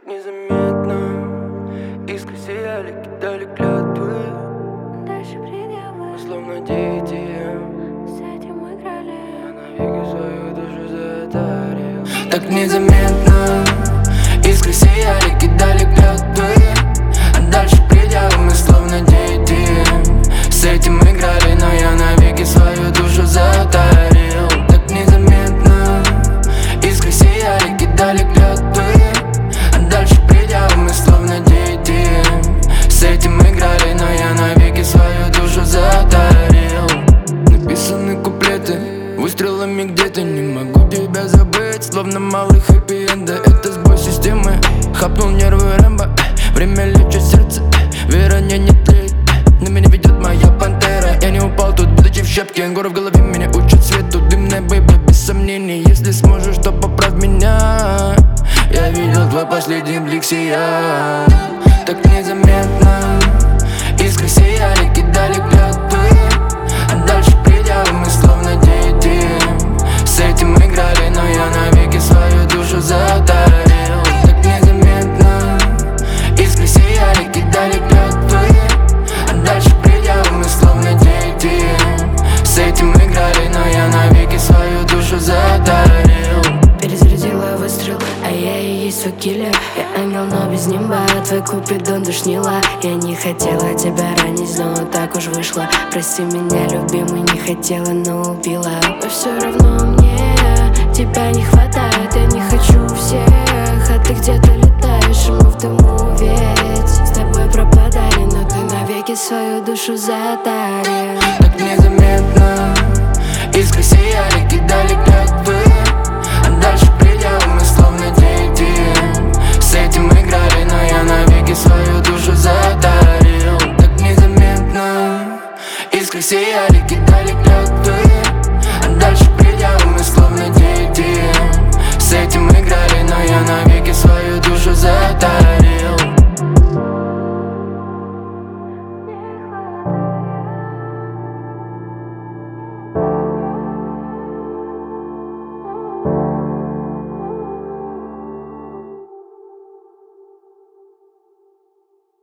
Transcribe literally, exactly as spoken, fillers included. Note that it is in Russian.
незаметно искры сияли, кидали клятвы. Дальше предела Мы словно дети, с этим играли. я навеки свою душу затарил. Так незаметно искры сияли, кидали клятвы. А дальше предела мы словно дети, с этим играли, но я навеки свою душу затарил. Так незаметно искры сияли, кидали клятвы. А дальше предела мы словно дети, с этим играли, но я навеки свою душу затарил. Написаны куплеты выстрелами где-то, не могу тебя забыть, словно малый хэппи-энда. Это сбой системы, хапнул нервы Рэмбо. Время лечит сердце, вера не, не тлеет. На меня ведет моя пантера. Я не упал тут, будучи в щепке. Горы в голове меня учат свету. Дымная бэйба, без сомнений. Если сможешь, то поправь меня. Я видел твой последний блик сиял. Так незаметно искры сияли, кидали клятвы. А дальше предела мы словно дети, с этим играли, но я навеки свою душу затарил. Так незаметно искры сияли, кидали клятвы. А дальше предела мы словно дети, с этим играли, но я навеки свою душу затарил. Перезарядила выстрел, а я и есть твой киллер. Я ангел, но без нимба, твой купидон душнила. Я не хотела тебя ранить, но так уж вышло. Прости меня, любимый, не хотела, но убила. Но все равно мне тебя не хватает. Я не хочу всех, а ты где-то летаешь, и мы в дыму ведь с тобой пропадали, но ты навеки свою душу затарил. Так незаметно искры сияли, кидали клятвы. А дальше предела мы словно дети, с этим играли, но я навеки свою душу затарил. Так незаметно искры сияли, кидали клятвы. А дальше предела мы словно дети, с этим играли.